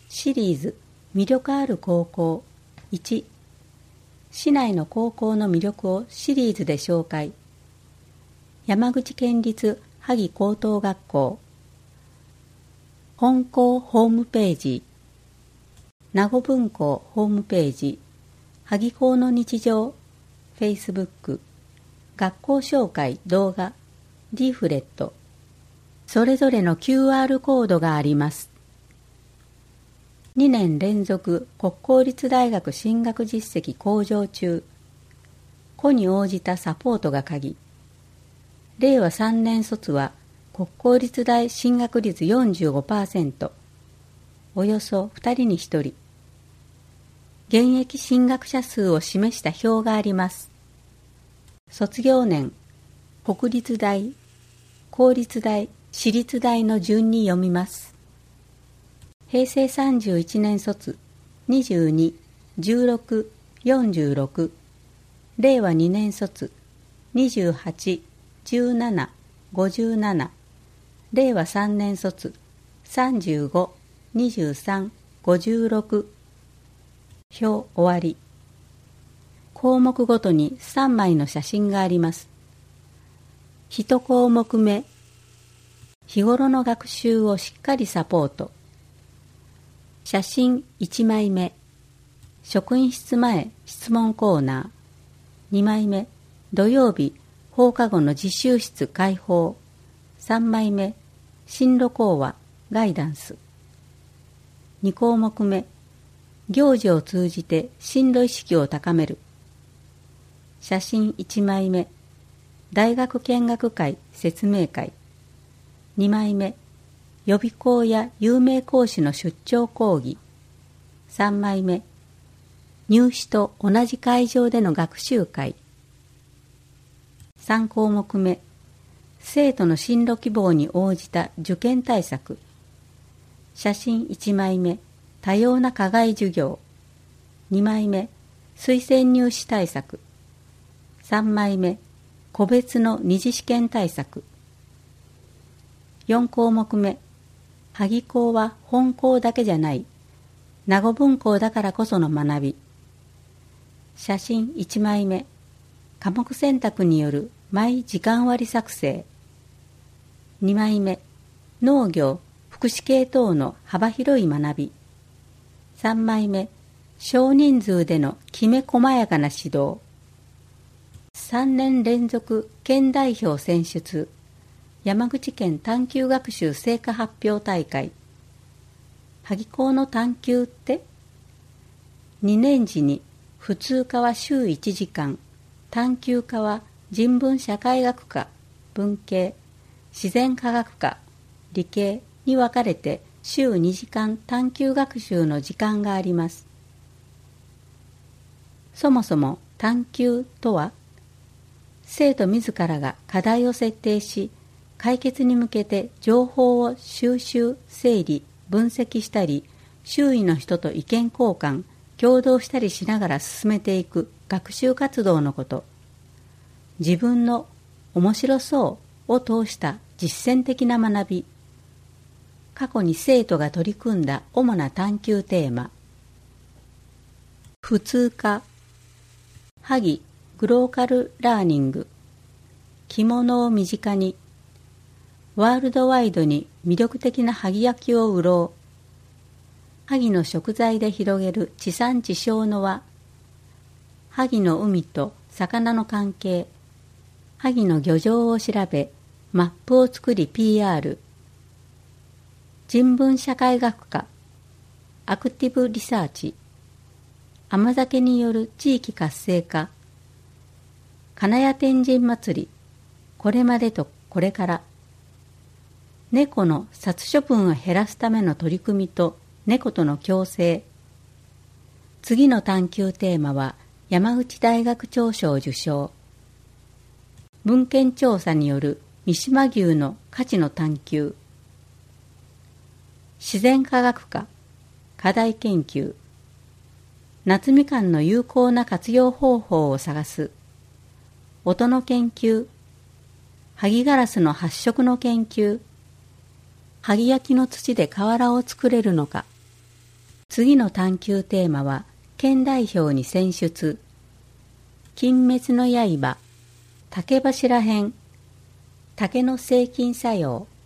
シリーズ魅力ある高校1、市内の高校の魅力をシリーズで紹介。山口県立萩高等学校本校ホームページ、名護分校ホームページ、萩校の日常、Facebook、学校紹介動画、リーフレット、それぞれの QR コードがあります。2年連続国公立大学進学実績向上中。個に応じたサポートが鍵。令和3年卒は国公立大進学率 45%、およそ2人に1人。現役進学者数を示した表があります。卒業年、国立大、公立大、私立大の順に読みます。平成31年卒、22、16、46。令和2年卒、28、17、57。令和3年卒、35、23、56。表終わり。項目ごとに3枚の写真があります。1項目目、日頃の学習をしっかりサポート。写真1枚目、職員室前質問コーナー。2枚目、土曜日放課後の自習室開放。3枚目、進路講話ガイダンス。2項目目、行事を通じて進路意識を高める。写真1枚目、大学見学会説明会。2枚目、予備校や有名講師の出張講義。3枚目、入試と同じ会場での学習会。3項目目、生徒の進路希望に応じた受験対策。写真1枚目、多様な課外授業。2枚目、推薦入試対策。3枚目、個別の二次試験対策。4項目目、萩校は本校だけじゃない。名護分校だからこその学び。写真1枚目、科目選択による毎時間割作成。2枚目、農業、福祉系等の幅広い学び。3枚目、少人数でのきめ細やかな指導。3年連続県代表選出。山口県探究学習成果発表大会。萩校の探究って？ 2 年時に普通科は週1時間、探究科は人文社会学科、文系、自然科学科、理系に分かれて週2時間探究学習の時間があります。そもそも探究とは、生徒自らが課題を設定し、解決に向けて情報を収集、整理、分析したり、周囲の人と意見交換、共同したりしながら進めていく学習活動のこと。自分の面白そうを通した実践的な学び。過去に生徒が取り組んだ主な探究テーマ。普通科、萩グローカルラーニング、着物を身近に、ワールドワイドに魅力的な萩焼きを売ろう。萩の食材で広げる地産地消の輪。萩の海と魚の関係。萩の漁場を調べ、マップを作り PR。人文社会学科。アクティブリサーチ。甘酒による地域活性化。金谷天神祭り。これまでとこれから。猫の殺処分を減らすための取り組みと猫との共生。次の探究テーマは山口大学長賞受賞。文献調査による三島牛の価値の探究。自然科学科課題研究。夏みかんの有効な活用方法を探す。音の研究。萩ガラスの発色の研究。萩焼きの土で瓦を作れるのか。 次の探究テーマは、県代表に選出。金滅の刃、竹柱編、竹の生菌作用。